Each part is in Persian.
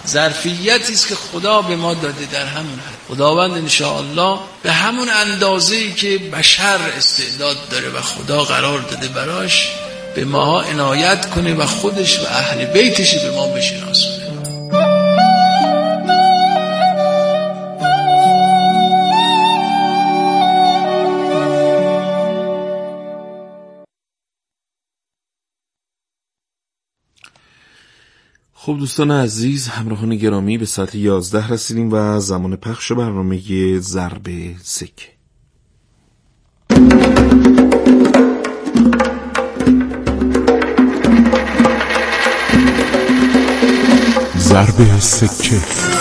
ظرفیتی است که خدا به ما داده در همون حد. خداوند انشاءالله به همون اندازه‌ای که بشر استعداد داره و خدا قرار داده براش به ما عنایت کنه و خودش و اهل بیتش به ما بشناسونه. خب دوستان عزیز، همراهان گرامی، به ساعت 11 رسیدیم و زمان پخش برنامه ضرب سکه. ضرب سکه.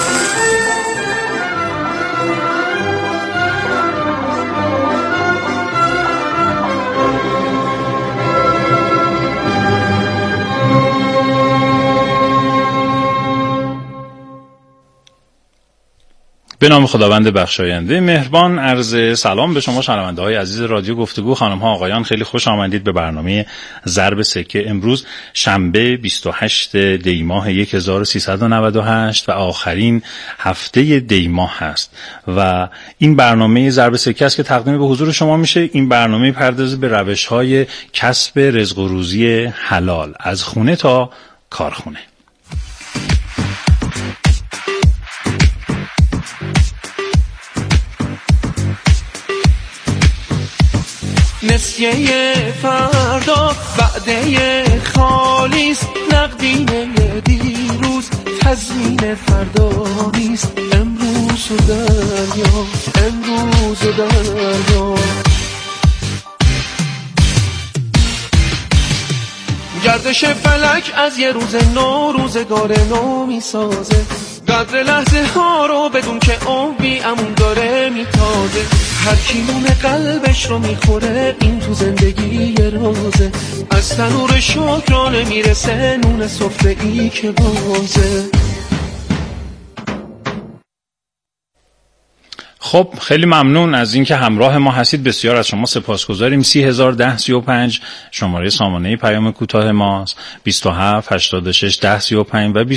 به نام خداوند بخشاینده مهربان، عرض سلام به شما شنونده های عزیز رادیو گفتگو. خانم ها آقایان، خیلی خوش آمدید به برنامه ضرب سکه. امروز شنبه 28 دی ماه 1398 و آخرین هفته دی ماه هست و این برنامه ضرب سکه است که تقدیم به حضور شما میشه. این برنامه پردازه به روش های کسب رزق و روزی حلال از خونه تا کارخونه. نسیه فردا وعده خالیست، نقدینه دیروز تضمین فردا نیست. امروز و دریا، امروز و دریا. گردش فلک از یه روز نو روزگار نو میسازه. قدر لحظه ها رو بدون که عمری امون داره میتازه. هر کی نون قلبش رو میخوره این تو زندگی یه رازه. از تنور شکرانه میرسه نون سفره ای که بازه. خب خیلی ممنون از اینکه همراه ما هستید. بسیار از شما سپاسگزاریم. 301035 شماره سامانه پیام کوتاه ماست. 27861035 و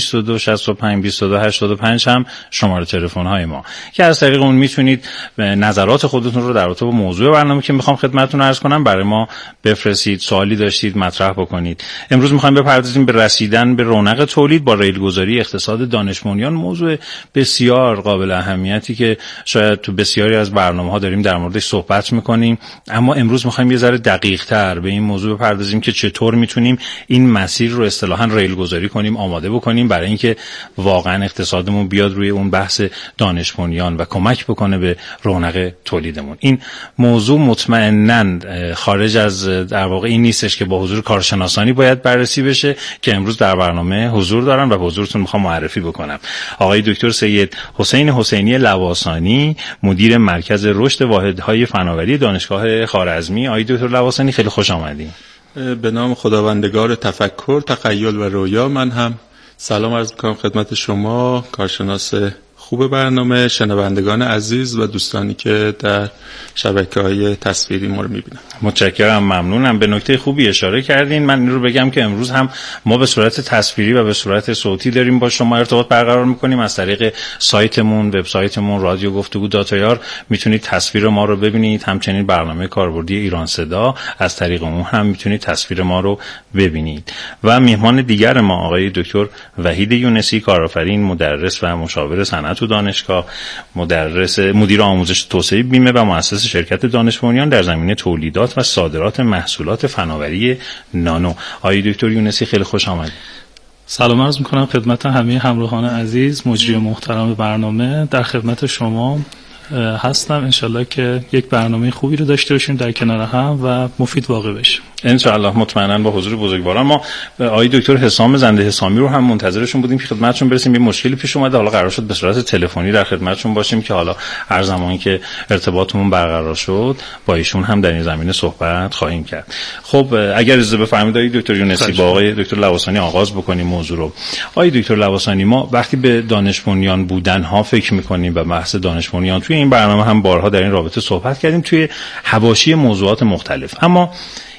2265 هم شماره تلفن های ما که از طریق اون میتونید نظرات خودتون رو در رابطه با موضوع برنامه که میخوام خدمتتون عرض کنم برای ما بفرستید. سوالی داشتید مطرح بکنید. امروز میخوایم بپردازیم به رسیدن به رونق تولید با ریلگذاری اقتصاد دانش بنیان. موضوع بسیار قابل اهمیتی که شاید تو بسیاری از برنامه‌ها داریم در موردش صحبت می‌کنیم، اما امروز می‌خوایم یه ذره دقیق‌تر به این موضوع بپردازیم که چطور می‌تونیم این مسیر رو اصطلاحاً ریل‌گذاری کنیم، آماده بکنیم برای اینکه واقعاً اقتصادمون بیاد روی اون بحث دانش بنیان و کمک بکنه به رونق تولیدمون. این موضوع مطمئناً خارج از در واقع این نیستش که با حضور کارشناسانی باید بررسی بشه که امروز در برنامه حضور دارن و به حضورتون می‌خوام معرفی بکنم. آقای دکتر سید حسین حسینی لواسانی، مدیر مرکز رشد واحدهای فناوری دانشگاه خوارزمی. آقای دکتر لواسانی خیلی خوش آمدید. به نام خداوندگار تفکر، تخیل و رویا من هم سلام عرض می‌کنم خدمت شما کارشناس خوب برنامه، شنوندگان عزیز و دوستانی که در شبکه‌های تصویری ما رو می‌بینن. متشکرم، ممنونم. به نکته خوبی اشاره کردین. من این رو بگم که امروز هم ما به صورت تصویری و به صورت صوتی داریم با شما ارتباط برقرار می‌کنیم. از طریق سایتمون، وبسایتمون رادیو گفتگو داتایار میتونید تصویر ما رو ببینید. همچنین برنامه کاربردی ایران صدا از طریق اون هم میتونید تصویر ما رو ببینید. و میهمان دیگر ما آقای دکتر وحید یونسی، کارآفرین، مدرس و مشاور صنعت و دانشگاه، مدیر آموزش توسعه بیمه و مؤسس شرکت دانش بنیان در زمینه تولیدات و صادرات محصولات فناوری نانو. آقای دکتر یونسی خیلی خوش آمدید. سلام عرض می‌کنم خدمت همه همراهان عزیز. مجری محترم برنامه در خدمت شما هستم. انشالله که یک برنامه خوبی رو داشته باشیم در کنار هم و مفید واقع بشه. انشالله مطمئنا با حضور بزرگواران. ما آقای دکتر حسام زنده حسامی رو هم منتظرشون بودیم که خدمتشون برسیم. یه مشکلی پیش اومده، حالا قرار شد به صورت تلفنی در خدمتشون باشیم که حالا هر زمانی که ارتباطمون برقرار شد با ایشون هم در این زمینه صحبت خواهیم کرد. خب اگر اجازه بفرمایید آقای دکتر یونسی با آقای دکتر لواسانی آغاز بکنیم موضوع رو. آقای دکتر لواسانی، ما وقتی به دانش بنیان بودن ها فکر می‌کنیم و بحث دانش بنیان توی این برنامه هم بارها در این رابطه صحبت کردیم توی حواشی موضوعات مختلف، اما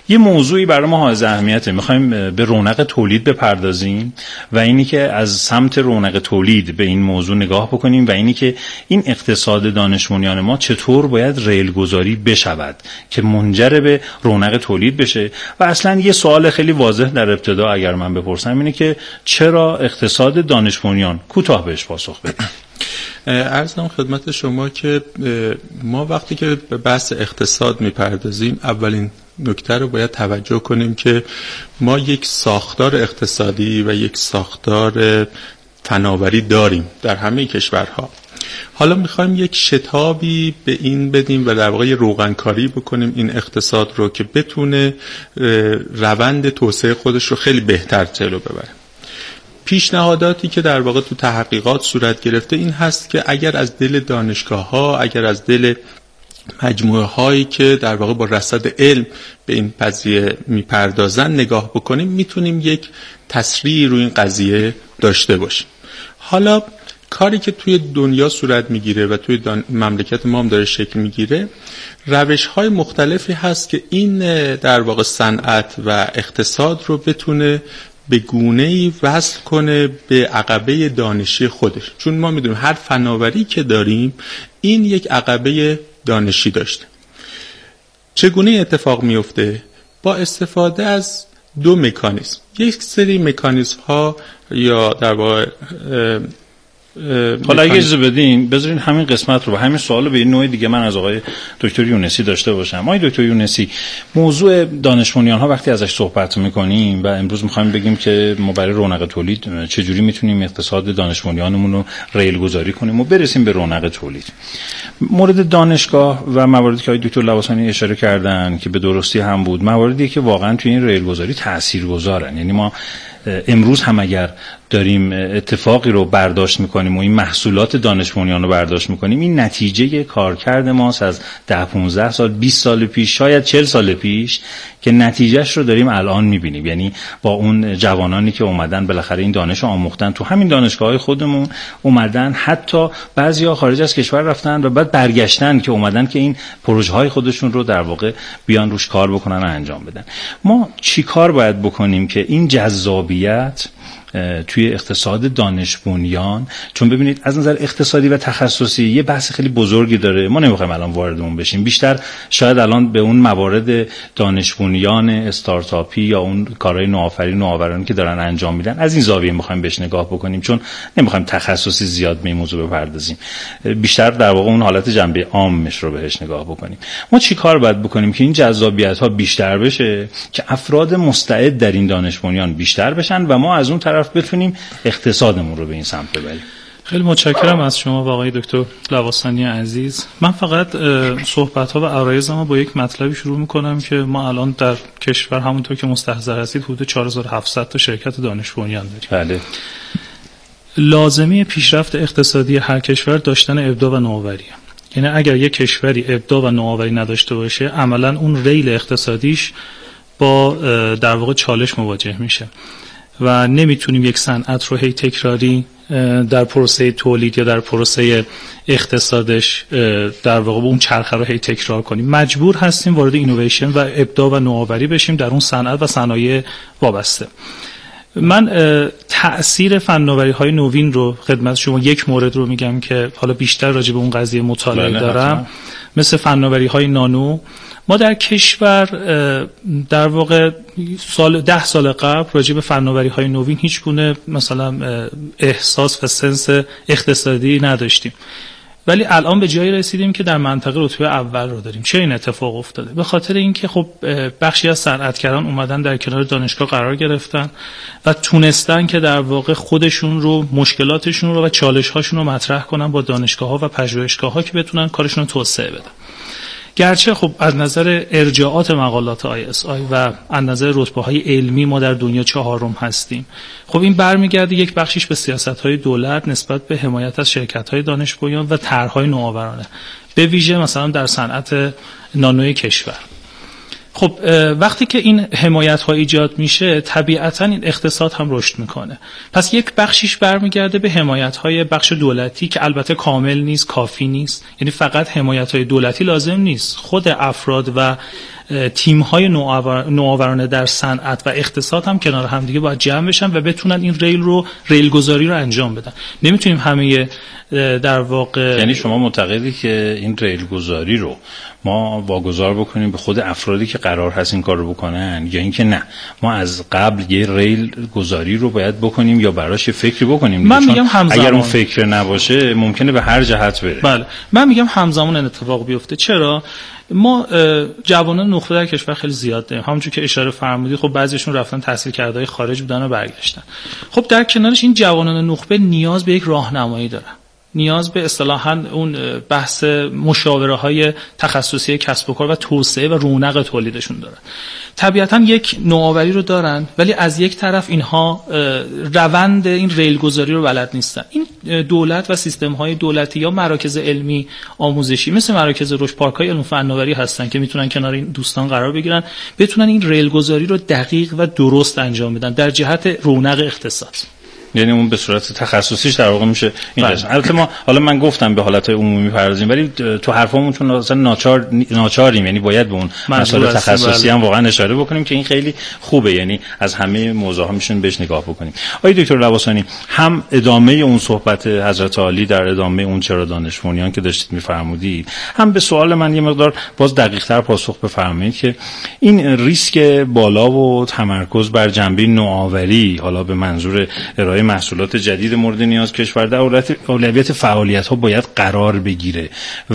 یه موضوعی برای ما حائز اهمیته، میخوایم به رونق تولید بپردازیم و اینی که از سمت رونق تولید به این موضوع نگاه بکنیم و اینی که این اقتصاد دانش بنیان ما چطور باید ریل گذاری بشود که منجر به رونق تولید بشه. و اصلا یه سوال خیلی واضح در ابتدا اگر من بپرسم اینه که چرا اقتصاد دانش بنیان؟ کوتاه بهش پاسخ بدید. عرض کنم خدمت شما که ما وقتی که به بحث اقتصاد میپردازیم اولین نکته رو باید توجه کنیم که ما یک ساختار اقتصادی و یک ساختار فناوری داریم در همه کشورها. حالا میخوایم یک شتابی به این بدیم و در واقع روغنکاری بکنیم این اقتصاد رو که بتونه روند توسعه خودش رو خیلی بهتر جلو ببره. پیشنهاداتی که در واقع تو تحقیقات صورت گرفته این هست که اگر از دل دانشگاه‌ها، اگر از دل مجموعه هایی که در واقع با رصد علم به این قضیه میپردازن نگاه بکنیم، میتونیم یک تسریعی روی این قضیه داشته باشیم. حالا کاری که توی دنیا صورت میگیره و توی مملکت ما هم داره شکل میگیره، روش های مختلفی هست که این در واقع صنعت و اقتصاد رو بتونه به گونه‌ای وصل کنه به عقبه دانشی خودش. چون ما میدونیم هر فناوری که داریم این یک عقبه دانشی داشته. چگونه اتفاق میفته؟ با استفاده از دو مکانیزم. یک سری مکانیزم ها یا در واقع حالا اگه اجازه بدین بذارین همین قسمت رو و همین سوال رو به این نوع دیگه من از آقای دکتر یونسی داشته باشم. آقای دکتر یونسی، موضوع دانش بنیان ها وقتی ازش صحبت میکنیم و امروز میخوایم بگیم که ما برای رونق تولید چجوری میتونیم اقتصاد دانش بنیانمون رو ریل گذاری کنیم و برسیم به رونق تولید، مورد دانشگاه و مواردی که آقای دکتر لواسانی اشاره کردن که به درستی هم بود، مواردی که واقعا توی این ریل گذاری تاثیرگذارن. یعنی ما امروز هم اگر داریم اتفاقی رو برداشت میکنیم و این محصولات دانش بنیان رو برداشت میکنیم، این نتیجه کارکرد ماست از 10-15 سال 20 سال پیش، شاید 40 سال پیش که نتیجهش رو داریم الان میبینیم. یعنی با اون جوانانی که اومدن بالاخره این دانش رو آموختن تو همین دانشگاه‌های خودمون، اومدن حتی بعضیا خارج از کشور رفتن و بعد برگشتن که اومدن که این پروژه‌های خودشون رو در واقع بیان روش کار بکنن و انجام بدن. ما چی کار باید بکنیم که این جذابیت توی اقتصاد دانش بنیان، چون ببینید از نظر اقتصادی و تخصصی یه بحث خیلی بزرگی داره، ما نمیخوایم الان وارد اون بشیم، بیشتر شاید الان به اون موارد دانش بنیان استارتاپی یا اون کارهای نوآورانه که دارن انجام میدن از این زاویه میخوایم بهش نگاه بکنیم، چون نمیخوایم تخصصی زیاد به این موضوع بپردازیم، بیشتر در واقع اون حالت جنبه عامش رو بهش نگاه بکنیم. ما چی کار باید بکنیم که این جذابیت ها بیشتر بشه، که افراد مستعد در این دانش بنیان بیشتر بشن و ما از اون طرف بتونیم اقتصادمون رو به این سمت ببریم؟ خیلی متشکرم از شما و آقای دکتر لواسانی عزیز. من فقط صحبت‌ها و عرایضمو با یک مطلبی شروع می‌کنم که ما الان در کشور همونطور که مستحضر هستید حدود 4700 تا شرکت دانش بنیان داریم. بله. لازمه پیشرفت اقتصادی هر کشور داشتن ابداع و نوآوریه. یعنی اگر یک کشوری ابداع و نوآوری نداشته باشه، عملاً اون ریل اقتصادیش با در واقع چالش مواجه میشه و نمیتونیم یک صنعت رو هی تکراری در پروسه تولید یا در پروسه اقتصادش در واقع اون چرخه رو هی تکرار کنیم. مجبور هستیم وارد اینویشن و ابداع و نوآوری بشیم در اون صنعت و صنایع وابسته. من تأثیر فناوری‌های نوین رو خدمت شما یک مورد رو میگم که حالا بیشتر راجع به اون قضیه مطالعه دارم، مثل فناوری‌های نانو. ما در کشور در واقع 10 سال قبل راجع به فناوری‌های نوین هیچ گونه مثلا احساس و سنس اقتصادی نداشتیم، ولی الان به جایی رسیدیم که در منطقه رتبه اول رو داریم. چه این اتفاق افتاده؟ به خاطر اینکه خب بخشی از صنعتگران اومدن در کنار دانشگاه قرار گرفتن و تونستن که در واقع خودشون رو، مشکلاتشون رو و چالش‌هاشون رو مطرح کنن با دانشگاه‌ها و پژوهشگاه‌ها که بتونن کارشون رو توسعه بدن. گرچه خب از نظر ارجاعات مقالات ISI و از نظر رتبه‌های علمی ما در دنیا 4م هستیم، خب این برمیگرده یک بخشیش به سیاست‌های دولت نسبت به حمایت از شرکت‌های دانش بنیان و طرح‌های نوآورانه، به ویژه مثلا در صنعت نانوی کشور. خب وقتی که این حمایت‌ها ایجاد میشه، طبیعتاً این اقتصاد هم رشد میکنه. پس یک بخشیش برمیگرده به حمایت‌های بخش دولتی که البته کامل نیست، کافی نیست. یعنی فقط حمایت‌های دولتی لازم نیست، خود افراد و تیم‌های نوآورانه در صنعت و اقتصاد هم کنار هم دیگه باید جمع بشن و بتونن این ریل گذاری رو انجام بدن. نمیتونیم همه در واقع، یعنی شما معتقدی که این ریل گذاری رو ما واگذار بکنیم به خود افرادی که قرار هست این کار رو بکنن، یا اینکه نه ما از قبل یه ریل گذاری رو باید بکنیم یا براش فکری بکنیم؟ من میگم همزمان، اگر اون فکر نباشه ممکنه به هر جهت بره. بله من میگم همزمان این اتفاق بیفته. چرا؟ ما جوانان نخبه در کشور خیلی زیاد داریم، همونجوری که اشاره فرمودید. خب بعضیشون رفتن تحصیل کردهای خارج بودن و برگشتن. خب در کنارش این جوانان نخبه نیاز به یک راهنمایی دارن، نیاز به اصطلاحاً اون بحث مشاوره‌های تخصصی کسب و کار و توسعه و رونق تولیدشون دارن. طبیعتاً یک نوآوری رو دارن، ولی از یک طرف اینها روند این ریل گذاری رو بلد نیستن. این دولت و سیستم‌های دولتی یا مراکز علمی آموزشی مثل مراکز رشد، پارک‌های علم و فناوری هستن که میتونن کنار این دوستان قرار بگیرن، بتونن این ریل گذاری رو دقیق و درست انجام بدن در جهت رونق اقتصاد. یعنی اون به صورت تخصصیش در واقع میشه این قسم. البته ما حالا من گفتم به حالتهای عمومی پردازیم، ولی تو حرفامون چون اصلا ناچاریم، یعنی باید به اون مسائل تخصصی هم واقعا اشاره بکنیم که این خیلی خوبه، یعنی از همه موضوعها میشون بهش نگاه بکنیم. آقای دکتر لواسانی، هم ادامه اون صحبت حضرت عالی در ادامه اون چرا دانش بنیان که داشتید میفرمودید، هم به سوال من یه مقدار باز دقیق‌تر پاسخ بفرمایید که این ریسک بالا و تمرکز بر جنبه نوآوری، حالا به منظور ارائه محصولات جدید مورد نیاز کشور، در اولویت فعالیت‌ها باید قرار بگیره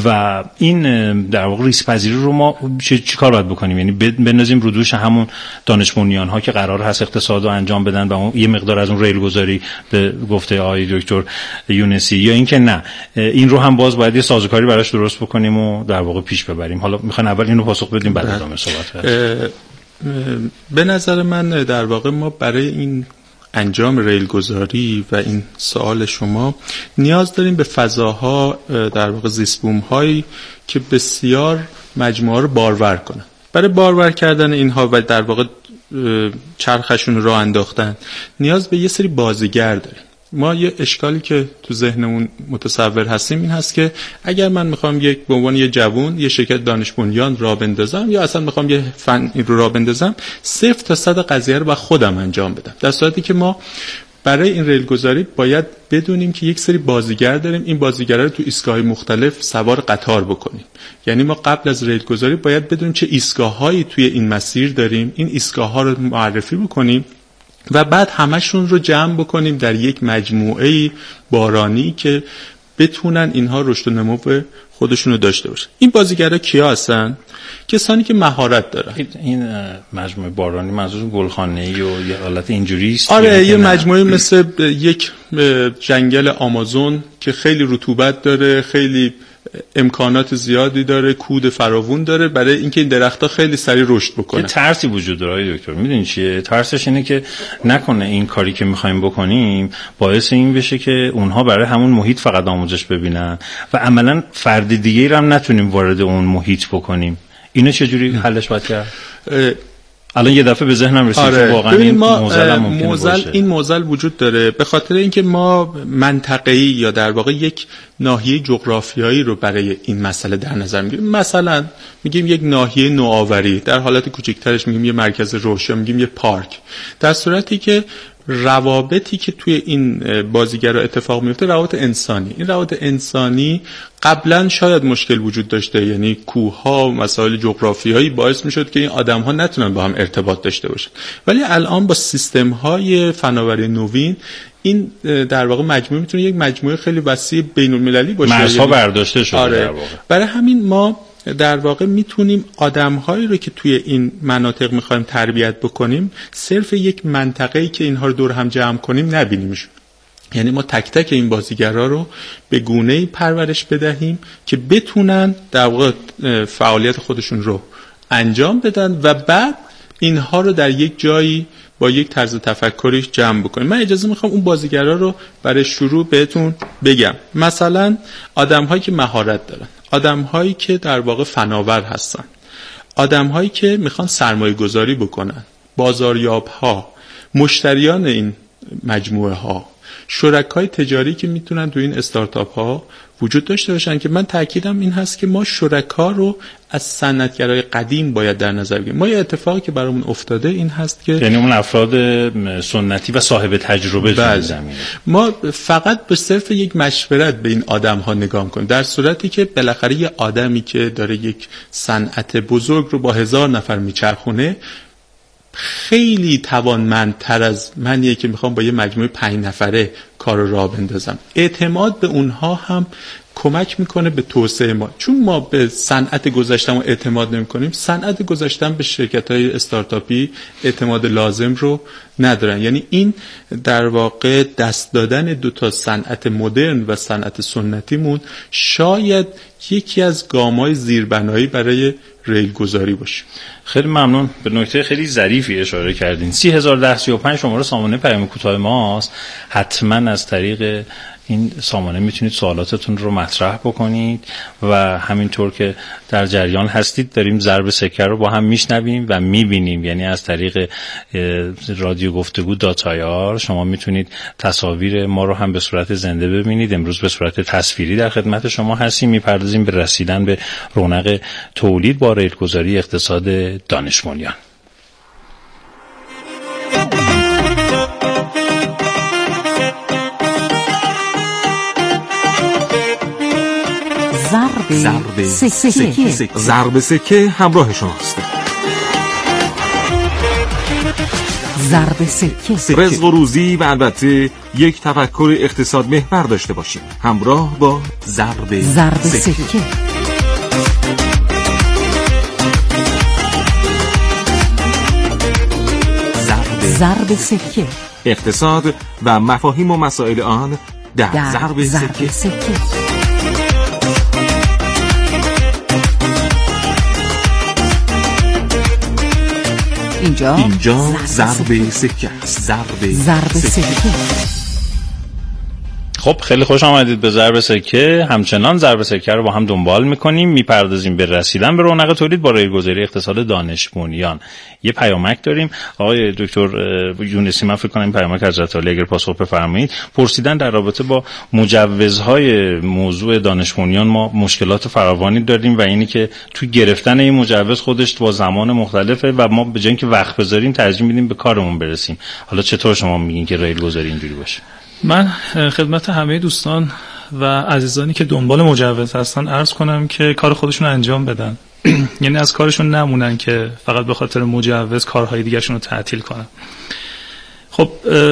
و این در واقع ریسک پذیری رو ما چی کار باید بکنیم؟ یعنی بندازیم رو دوش همون دانش بنیان‌ها که قرار هست اقتصاد رو انجام بدن و اون یه مقدار از اون ریل گذاری به گفته آقای دکتر یونسی، یا اینکه نه این رو هم باز باید یه سازوکاری براش درست بکنیم و در واقع پیش ببریم؟ حالا میخوان اول اینو پاسخ بدیم بعد ادامه صحبت. به نظر من در واقع ما برای این انجام ریل گذاری و این سوال شما نیاز داریم به فضاها، در واقع زیست بوم هایی که بسیار مجموعه رو بارور کنن. برای بارور کردن اینها و در واقع چرخشون راه انداختن نیاز به یه سری بازیگر داریم. ما یه اشکالی که تو ذهنمون متصور هستیم این هست که اگر من میخوام به عنوان یه جوون یه شرکت دانش بنیان راه بندازم یا اصلا میخوام یه فن رو راه بندازم، 0 تا 100 قضیه رو با خودم انجام بدم، در صورتی که ما برای این ریل گذاری باید بدونیم که یک سری بازیگر داریم. این بازیگرا رو تو ایستگاه‌های مختلف سوار قطار بکنیم. یعنی ما قبل از ریل گذاری باید بدونیم چه ایستگاه‌هایی توی این مسیر داریم، این ایستگاه‌ها رو معرفی بکنیم و بعد همشون رو جمع بکنیم در یک مجموعه بارانی که بتونن اینها رشد و نمو خودشون رو داشته باشن. این بازیگرا کیا هستن؟ کسانی که مهارت دارن. این مجموعه بارانی منظور گلخانه‌ای و یه حالت اینجوری است؟ آره، یه مجموعه مثل یک جنگل آمازون که خیلی رطوبت داره، خیلی امکانات زیادی داره، کود فراوون داره برای اینکه این درخت‌ها خیلی سریع رشد بکنه. یه ترسی وجود داره دکتر، میدونی چیه؟ ترسش اینه که نکنه این کاری که می‌خوایم بکنیم باعث این بشه که اونها برای همون محیط فقط آموزش ببینن و عملاً فرد دیگه‌ای رو هم نتونیم وارد اون محیط بکنیم. اینو چجوری حلش باید کرد؟ الان یه دفعه به ذهنم رسید که واقعا این این معضل وجود داره به خاطر اینکه ما منطقه‌ای یا در واقع یک ناحیه جغرافیایی رو برای این مسئله در نظر میگیریم. مثلا میگیم یک ناحیه نوآوری، در حالت کوچکترش میگیم یه مرکز رشد، میگیم یه پارک، در صورتی که روابطی که توی این بازیگرا اتفاق میفته روابط انسانی. این روابط انسانی قبلا شاید مشکل وجود داشته، یعنی کوه‌ها و مسائل جغرافیایی باعث میشد که این آدم‌ها نتونن با هم ارتباط داشته باشن، ولی الان با سیستم‌های فناوری نوین این در واقع مجموعه میتونه یک مجموعه خیلی وسیع بین‌المللی باشه، مرزها برداشته شده. در واقع برای همین ما در واقع میتونیم آدم‌هایی رو که توی این مناطق می‌خوایم تربیت بکنیم صرف یک منطقه‌ای که اینها رو دور هم جمع کنیم نبینیمشون. یعنی ما تک تک این بازیگرا رو به گونه‌ای پرورش بدهیم که بتونن در واقع فعالیت خودشون رو انجام بدن و بعد اینها رو در یک جایی با یک طرز تفکری جمع بکنیم. من اجازه میخوام اون بازیگرا رو برای شروع بهتون بگم. مثلا آدم‌هایی که مهارت دارن، آدم‌هایی که در واقع فناور هستن، آدم‌هایی که میخوان سرمایه گذاری بکنن، بازاریاب‌ها، مشتریان این مجموعه ها، شرکای تجاری که میتونن تو این استارتاپ ها وجود داشته باشن که من تاکیدم این هست که ما شرکا رو از صنعتگرای قدیم باید در نظر بگیریم. ما یه اتفاقی که برامون افتاده این هست که یعنی اون افراد سنتی و صاحب تجربه در زمینه، ما فقط به صرف یک مشورت به این آدم ها نگاه کنیم، در صورتی که بالاخره یه آدمی که داره یک صنعت بزرگ رو با 1000 نفر میچرخونه خیلی توانمندتر از منیه که میخوام با یه مجموعه 5 نفره کار رو راه بندازم. اعتماد به اونها هم کمک میکنه به توسعه ما، چون ما به صنعت گذشته‌مون اعتماد نمیکنیم. صنعت گذشته به شرکت‌های استارتاپی اعتماد لازم رو ندارن. یعنی این در واقع دست دادن دو تا صنعت مدرن و صنعت سنتیمون شاید یکی از گام‌های زیربنایی برای ریل گذاری باشه. خیلی ممنون، به نکته خیلی ظریفی اشاره کردین. 30135 شماره سامانه پیام کوتاه ماست. حتما از طریق این سامانه میتونید سوالاتتون رو مطرح بکنید و همینطور که در جریان هستید داریم ضرب سکه رو با هم میشنویم و میبینیم، یعنی از طریق رادیو گفتگو .ir شما میتونید تصاویر ما رو هم به صورت زنده ببینید. امروز به صورت تصویری در خدمت شما هستیم، میپردازیم به رسیدن به رونق تولید با ریلگذاری اقتصاد دانش بنیان. ضرب سکه همراه شماست. ضرب سکه، رزق و روزی و البته یک تفکر اقتصاد محور داشته باشیم همراه با ضرب سکه. ضرب سکه، اقتصاد و مفاهیم و مسائل آن در ضرب سکه. اینجا ضرب سکه است. ضرب سکه. خب خیلی خوش آمدید به ضرب سکه. همچنان ضرب سکه رو با هم دنبال میکنیم، میپردازیم به رسیدن به رونق تولید با ریلگذاری اقتصاد دانش بنیان. یه پیامک داریم آقای دکتر یونسی، من فکر کنم این پیامک حضرت عالی اگر پاسخ بفرمایید. پرسیدن در رابطه با مجوزهای موضوع دانش بنیان ما مشکلات فراوانی داریم و اینی که توی گرفتن این مجوز خودش با زمان مختلفه و ما به جای اینکه وقت بذاریم ترجیح میدیم به کارمون برسیم. حالا چطور شما میگین که ریلگذاری اینجوری باشه؟ من خدمت همه دوستان و عزیزانی که دنبال مجوز هستن عرض کنم که کار خودشون انجام بدن. یعنی از کارشون نمونن که فقط به خاطر مجوز کارهای دیگرشون رو تعطیل کنن. خب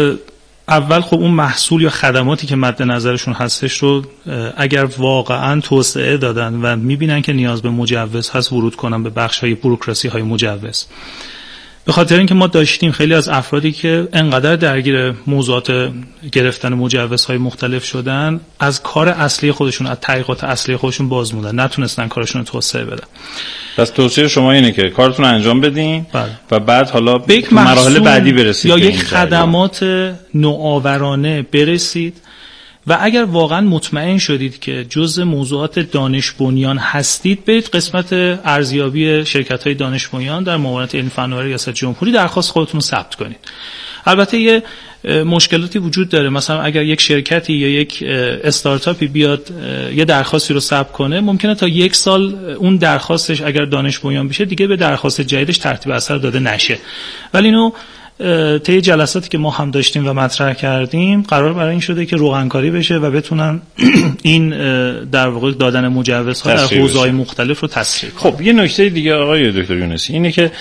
اول خب اون محصول یا خدماتی که مد نظرشون هستش رو اگر واقعا توسعه دادن و میبینن که نیاز به مجوز هست ورود کنن به بخش‌های بوروکراسی های مجوز. به خاطر اینکه ما داشتیم خیلی از افرادی که انقدر درگیر موضوعات گرفتن مجوزهای مختلف شدن از کار اصلی خودشون، از تحقیقات اصلی خودشون باز موندن، نتونستن کارشون رو توسعه بدن. پس توصیه شما اینه که کارتون انجام بدین و بعد حالا به یک مراحل بعدی برسید یا یک خدمات نوآورانه برسید و اگر واقعا مطمئن شدید که جزء موضوعات دانش بنیان هستید، برید قسمت ارزیابی شرکت‌های دانش بنیان در معاونت علمی فناوری ریاست جمهوری درخواست خودتون رو ثبت کنید. البته یه مشکلاتی وجود داره، مثلا اگر یک شرکتی یا یک استارتاپی بیاد یه درخواستی رو ثبت کنه، ممکنه تا 1 سال اون درخواستش اگر دانش بنیان بشه دیگه به درخواست جدیدش ترتیب اثر داده نشه. ولی اینو طی جلساتی که ما هم داشتیم و مطرح کردیم قرار برای این شده که روغنکاری بشه و بتونن این در واقع دادن مجوزها در حوزه‌های مختلف رو تسریع کنن. خب یه نکته دیگه آقای دکتر یونسی اینه که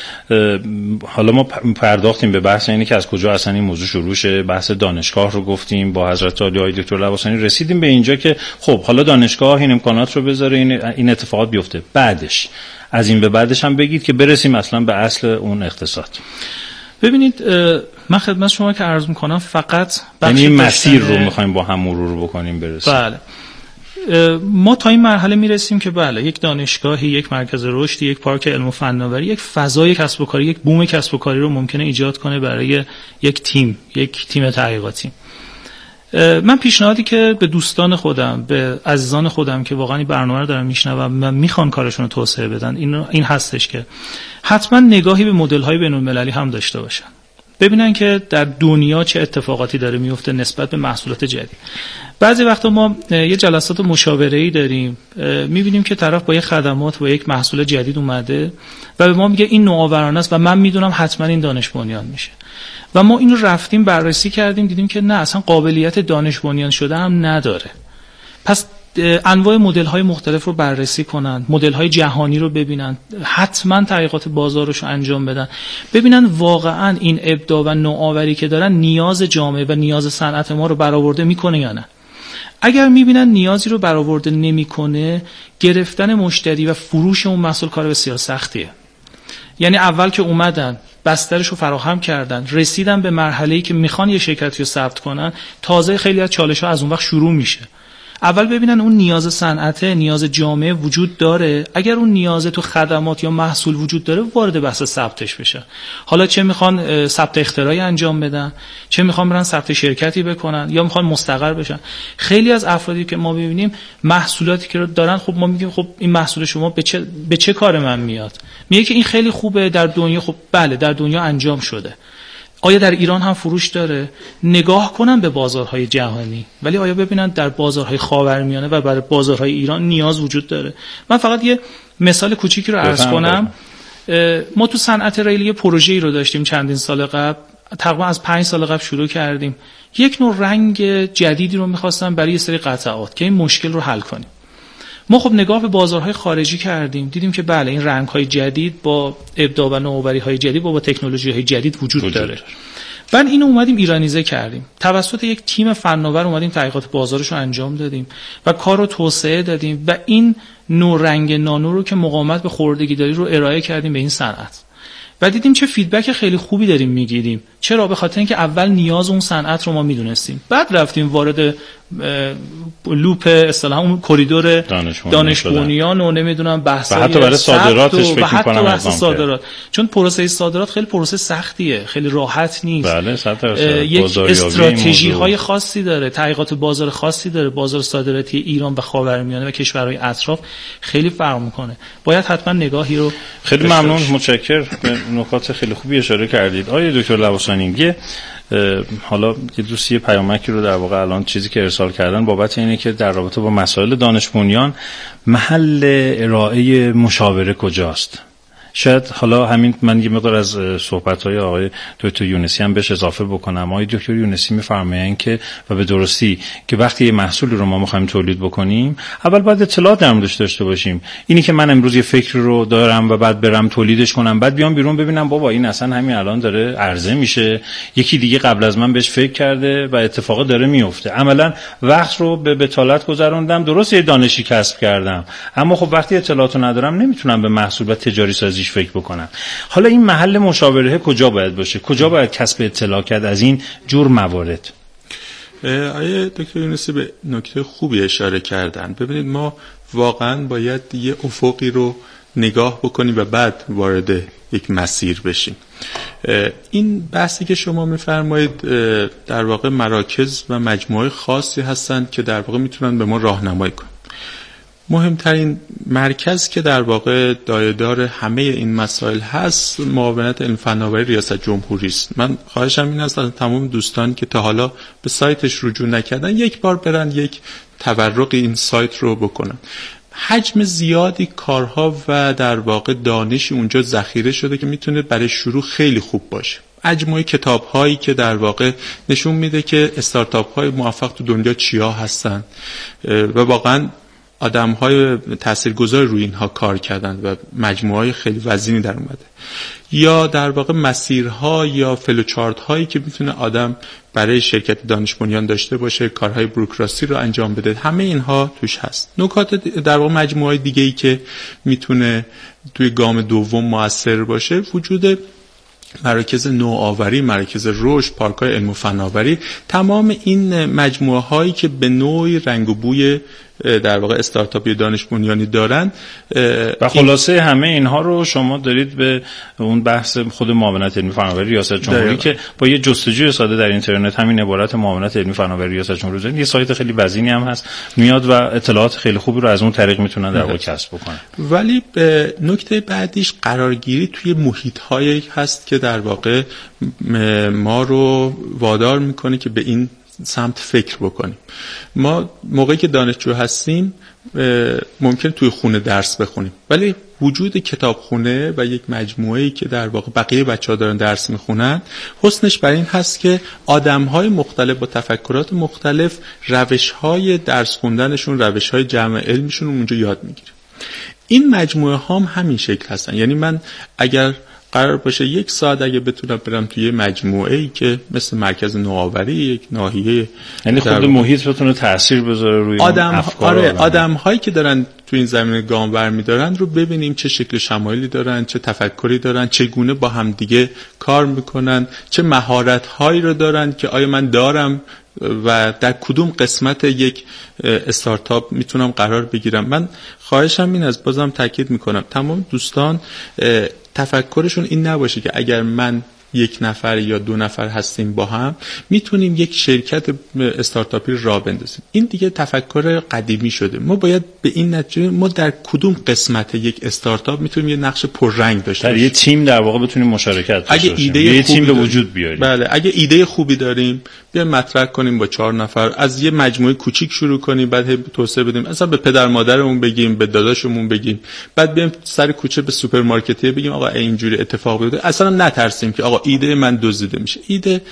حالا ما پرداختیم به بحث اینه که از کجا اصلا این موضوع شروع شه، بحث دانشگاه رو گفتیم، با حضرت عالی آقای دکتر لواسانی رسیدیم به اینجا که خب حالا دانشگاه این امکانات رو بذاره، این اتفاقات بیفته. بعدش از این به بعدش هم بگید که برسیم اصلا به اصل اون اقتصاد. ببینید من خدمت شما که عرض میکنم فقط یعنی مسیر رو میخوایم با هم مرور بکنیم برسیم. بله ما تا این مرحله میرسیم که بله یک دانشگاهی، یک مرکز رشد، یک پارک علم و فناوری، یک فضای کسب و کاری، یک بوم کسب و کاری رو ممکنه ایجاد کنه برای یک تیم تحقیقاتی. من پیشنهادی که به دوستان خودم، به عزیزان خودم که واقعا این برنامه رو دارن میشنون و میخوان کارشون رو توسعه بدن این هستش که حتما نگاهی به مدل‌های بین‌المللی هم داشته باشن. ببینن که در دنیا چه اتفاقاتی داره میفته نسبت به محصولات جدید. بعضی وقتا ما یه جلسات مشاوره‌ای داریم، می‌بینیم که طرف با یه خدمات با یک محصول جدید اومده و به ما میگه این نوآورانه است و من میدونم حتما این دانش بنیان میشه. و ما اینو رفتیم بررسی کردیم، دیدیم که نه، اصلا قابلیت دانش بنیان شده هم نداره. پس انواع مدل‌های مختلف رو بررسی کنن، مدل‌های جهانی رو ببینن، حتما تحقیقات بازارش رو انجام بدن، ببینن واقعا این ابداع و نوآوری که دارن نیاز جامعه و نیاز صنعت ما رو برآورده میکنه یا نه. اگر میبینن نیازی رو برآورده نمیکنه، گرفتن مشتری و فروش اون محصول کار بسیار سختیه. یعنی اول که اومدن بسترش رو فراهم کردن، رسیدن به مرحله‌ای که میخوان یه شرکتی رو ثبت کنن، تازه خیلی از چالش‌ها از اون وقت شروع میشه. اول ببینن اون نیاز صنعته، نیاز جامعه وجود داره. اگر اون نیاز تو خدمات یا محصول وجود داره، وارد بحث ثبتش بشه. حالا چه میخوان ثبت اختراعی انجام بدن، چه میخوان برن ثبت شرکتی بکنن، یا میخوان مستقر بشن. خیلی از افرادی که ما ببینیم محصولاتی که دارن، خب ما میگیم خب این محصول شما به چه کار من میاد؟ میگه که این خیلی خوبه در دنیا. خب بله، در دنیا انجام شده. آیا در ایران هم فروش داره؟ نگاه کنن به بازارهای جهانی، ولی آیا ببینن در بازارهای خاورمیانه و برای بازارهای ایران نیاز وجود داره؟ من فقط یه مثال کوچیکی رو عرض کنم. ما تو صنعت ریل یه پروژه‌ای رو داشتیم چندین سال قبل، تقریبا از 5 سال قبل شروع کردیم. یک نوع رنگ جدیدی رو می‌خواستم برای یه سری قطعات که این مشکل رو حل کنیم. ما خب نگاه به بازارهای خارجی کردیم، دیدیم که بله این رنگ‌های جدید با ابداع و نوآوری‌های جدید با تکنولوژی‌های جدید وجود داره. بعد اینو اومدیم ایرانیزه کردیم. توسط یک تیم فناور اومدیم تحقیقات بازارش رو انجام دادیم و کار رو توسعه دادیم و این نوع رنگ نانو رو که مقاومت به خوردگی داری رو ارائه کردیم به این صنعت. و دیدیم چه فیدبک خیلی خوبی داریم میگیریم. چرا؟ به خاطر اینکه اول نیاز اون صنعت رو ما میدونستیم، بعد رفتیم وارد لوپ اصطلاحاً اون کریدور دانش بنیان و نمیدونم بحث حتی برای صادراتش فکر می‌کنم از صادرات، چون پروسه صادرات خیلی پروسه سختیه، خیلی راحت نیست. بله، یک استراتژی‌های خاصی داره، تحقیقات بازار خاصی داره. بازار صادراتی ایران و خاورمیانه و کشورهای اطراف خیلی فرق می‌کنه. باید حتما نگاهی رو. خیلی ممنون، متشکرم. به نکات خیلی خوبی اشاره کردید. آقای دکتر لواسانی، حالا یه دوستی پیامکی رو در واقع الان چیزی که ارسال کردن بابت اینه که در رابطه با مسائل دانش بنیان محل ارائه مشاوره کجاست؟ شاید حالا همین من یه مقدار از صحبت‌های آقای دکتر یونسی هم بهش اضافه بکنم. آقای دکتر یونسی می‌فرمایند که و به درستی که وقتی یه محصولی رو ما می‌خوایم تولید بکنیم، اول باید اطلاعات در موردش داشته باشیم. اینی که من امروز یه فکر رو دارم و بعد برم تولیدش کنم، بعد بیام بیرون ببینم بابا این اصلا همین الان داره عرضه میشه، یکی دیگه قبل از من بهش فکر کرده و اتفاق داره میفته. عملاً وقت رو به بتالت گذروندم، درست یه دانشی کسب کردم، اما خب وقتی اطلاعاتو ندارم نمیتونم به محصول و تجاری سازی فکر بکنم. حالا این محل مشاوره کجا باید باشه؟ کجا باید کسب اطلاع کرد از این جور موارد؟ آیه دکتر یونسی به نکته خوبی اشاره کردن. ببینید ما واقعا باید یه افقی رو نگاه بکنیم و بعد وارد یک مسیر بشیم. این بحثی که شما میفرمایید در واقع مراکز و مجموعه خاصی هستند که در واقع میتونن به ما راهنمایی کنن. مهمترین مرکز که در واقع دایه‌دار همه این مسائل هست معاونت علم فناوری ریاست جمهوری است. من خواهشم این است از تمام دوستان که تا حالا به سایتش رجوع نکردن یک بار برن یک تورق این سایت رو بکنن. حجم زیادی کارها و در واقع دانشی اونجا ذخیره شده که میتونه برای شروع خیلی خوب باشه. مجموعه کتاب‌هایی که در واقع نشون میده که استارتاپ‌های موفق تو دنیا چیا هستن و واقعاً آدم‌های تاثیرگذار روی اینها کار کردن و مجموعه‌های خیلی وزینی در اومده. یا در واقع مسیرها یا فلوچارت هایی که میتونه آدم برای شرکت دانش بنیان داشته باشه، کارهای بروکراسی رو انجام بده، همه اینها توش هست. نکات در واقع مجموعه دیگه‌ای که میتونه توی گام دوم موثر باشه، وجود مراکز نوآوری، مراکز رشد، پارک‌های علم و فناوری، تمام این مجموعه هایی که به نوعی رنگ و بوی در واقع استارتاپ یا دانش بنیانی دارن. و خلاصه همه اینها رو شما دارید به اون بحث خود معاونت علمی فناوری ریاست جمهوری که با یه جستجوی ساده در اینترنت همین عبارت معاونت علمی فناوری ریاست جمهوری، یه سایت خیلی وزینی هم هست، میاد و اطلاعات خیلی خوبی رو از اون طریق میتونن در واقع کسب بکنن. ولی نکته بعدیش قرارگیری توی محیط‌هایی هست که در واقع ما رو وادار میکنه که به این سمت فکر بکنیم. ما موقعی که دانشجو هستیم ممکن توی خونه درس بخونیم، ولی وجود کتابخونه و یک مجموعه‌ای که در واقع بقیه بچه‌ها دارن درس میخونن، حسنش بر این هست که آدم‌های مختلف با تفکرات مختلف روش‌های درس خوندنشون، روش‌های جمع علمیشون رو اونجا یاد میگیریم. این مجموعه هم همین شکل هستن. یعنی من اگر قرار باشه 1 ساعت اگه بتونم برم توی مجموعه‌ای که مثل مرکز نوآوری، یک ناحیه، یعنی خود محیط بتونه تاثیر بذاره روی آدم‌هایی که دارن تو این زمینه گام برمی‌دارن رو ببینیم چه شکل شمایلی دارن، چه تفکری دارن، چگونه با هم دیگه کار میکنن، چه مهارت‌هایی رو دارن که آیا من دارم و در کدوم قسمت یک استارتاپ میتونم قرار بگیرم. من خواهشم این از بازم تاکید میکنم تمام دوستان تفکرشون این نباشه که اگر من 1 نفر یا 2 نفر هستیم با هم میتونیم یک شرکت استارتاپی راه بندازیم. این دیگه تفکر قدیمی شده. ما باید به این نتیجه ما در کدوم قسمت یک استارتاپ میتونیم یه نقش پررنگ داشته باشیم. در یه تیم در واقع بتونیم مشارکت داشته باشیم. یه تیم به وجود بیاریم. بله، اگه ایده خوبی داریم بیایم مطرح کنیم با 4 نفر، از یه مجموعه کوچیک شروع کنیم، بعد توسعه بدیم، اصلا به پدر مادرمون بگیم، به داداشمون بگیم، بعد بیایم سر کوچه به سوپرمارکتی بگیم آقا اینجوری اتفاق بیفته. اصلا نترسیم که آقا ایده من دزدیده میشه. ایده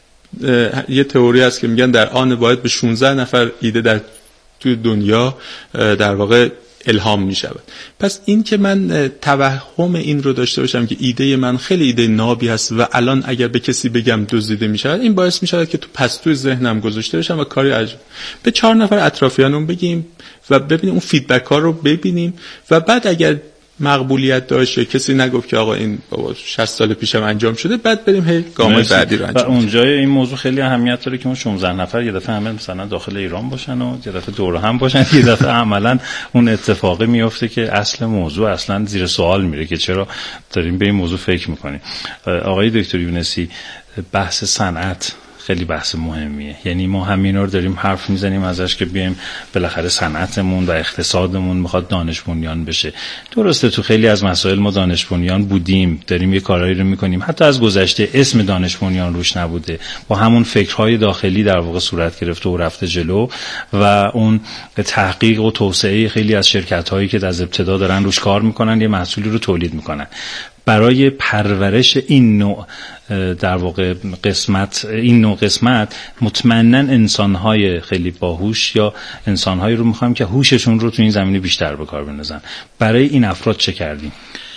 یه تئوری هست که میگن در آن واحد به 16 نفر ایده در توی دنیا در واقع الهام میشود. پس این که من توهم این رو داشته باشم که ایده من خیلی ایده نابی هست و الان اگر به کسی بگم دزدیده میشود، این باعث میشود که تو ذهنم گذاشته باشم و کاری عجب به 4 نفر اطرافیانمون بگیم و ببینیم اون فیدبک ها رو ببینیم و بعد اگر مقبولیت داشت یا کسی نگفت که آقا این بابا 60 سال پیشم انجام شده، بعد بریم گام بعدی رو انجام. و اونجای این موضوع خیلی اهمیت داره که اون 16 نفر یه دفعه همه مثلا داخل ایران باشن و یه دفعه دور هم باشن، یه دفعه عملاً اون اتفاقی میفته که اصل موضوع اصلا زیر سوال میره که چرا داریم به این موضوع فکر میکنیم. آقای دکتر یونسی، بحث صنعت خیلی بحث مهمیه. یعنی ما همینا رو داریم حرف میزنیم ازش که بیایم بالاخره صنعتمون و اقتصادمون میخواد دانش بنیان بشه. درسته تو خیلی از مسائل ما دانش بنیان بودیم، داریم یه کارایی رو میکنیم، حتی از گذشته اسم دانش بنیان روش نبوده، با همون فکرهای داخلی در واقع صورت گرفته و رفته جلو و اون تحقیق و توسعه خیلی از شرکت‌هایی که از ابتدا دارن روش کار میکنن، یه محصولی رو تولید میکنن. برای پرورش این نوع در واقع قسمت مطمئناً انسان‌های خیلی باهوش یا انسان‌هایی رو می‌خوایم که هوششون رو تو این زمینه بیشتر به کار بندازن. برای این افراد چه کردیم؟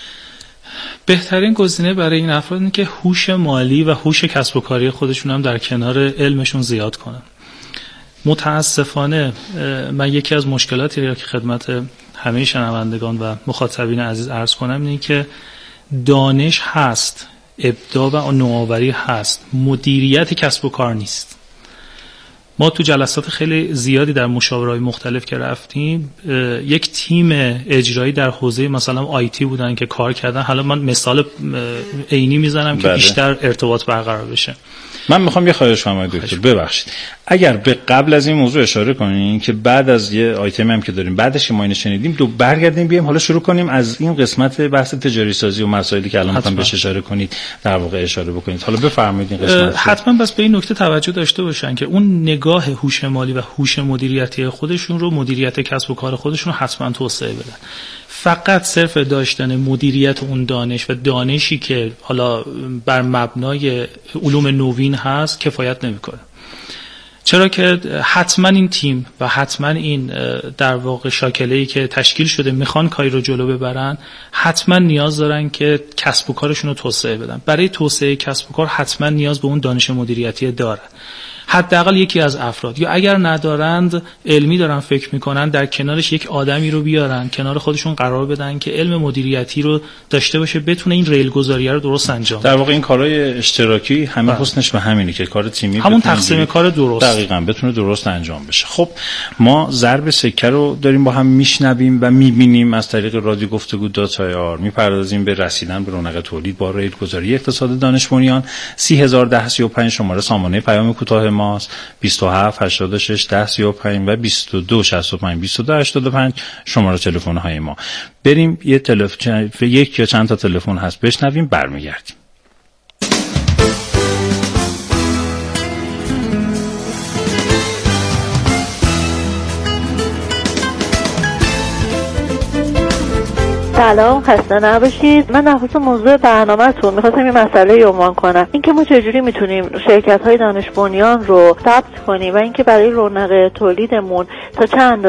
بهترین گزینه برای این افراد اینه که هوش مالی و هوش کسب و کاری خودشون هم در کنار علمشون زیاد کنن. متاسفانه من یکی از مشکلاتی رو که خدمت همه شنوندگان و مخاطبین عزیز عرض کنم اینه که دانش هست، ابداع و نوآوری هست، مدیریت کسب و کار نیست. ما تو جلسات خیلی زیادی در مشاوره‌های مختلف که رفتیم، یک تیم اجرایی در حوزه مثلا آیتی بودن که کار کردن. حالا من مثال عینی میزنم که بیشتر ارتباط برقرار بشه. من میخوام یه خواهش کنم دکتر، ببخشید اگر به قبل از این موضوع اشاره کنین که بعد از یه آیتم هم که داریم بعدش که ما اینو شنیدیم دو برگردیم بیایم حالا شروع کنیم از این قسمت بحث تجاری سازی و مسائلی که الان میخوام بهش اشاره کنید در واقع اشاره بکنید. حالا بفرمایید این قسمت. حتما بس به این نکته توجه داشته باشن که اون نگاه هوش مالی و هوش مدیریتی خودشون رو، مدیریت کسب و کار خودشون رو حتما توسعه بدن. فقط صرف داشتن مدیریت اون دانش و دانشی که حالا بر مبنای علوم نوین هست کفایت نمیکنه. چرا که حتما این تیم و حتما این در واقع شاکله‌ای که تشکیل شده میخوان کاری رو جلو ببرن، حتما نیاز دارن که کسب و کارشون رو توسعه بدن. برای توسعه کسب و کار حتما نیاز به اون دانش مدیریتی دارن. حداقل یکی از افراد، یا اگر ندارند علمی دارن فکر میکنن در کنارش یک آدمی رو بیارن کنار خودشون قرار بدن که علم مدیریتی رو داشته باشه، بتونه این ریل گذاری رو درست انجام بده. در واقع این کارهای اشتراکی همه حسنش به همینه که کار تیمی همون تقسیم کار درست دقیقاً بتونه درست انجام بشه. خب ما ضرب سکه رو داریم با هم میشنویم و میبینیم از طریق رادیو گفتگو داتایار، میپردازیم به رسیدن به رونق تولید با ریل گذاری اقتصاد دانش بنیان. 30105 شماره سامانه پیام کوتاه ماست، 27 86 10 35 و 22 65 22 85 شماره تلفن های ما. بریم یه تلفن، یک یا چند تا تلفن هست بشنویم برمیگردیم. سلام، خسته نباشید. من در خصوص موضوع برنامه‌تون می‌خواستم یه مسئله عنوان کنم، اینکه ما چجوری میتونیم شرکت‌های دانش بنیان رو ثبت کنیم و اینکه برای رونق تولیدمون تا چند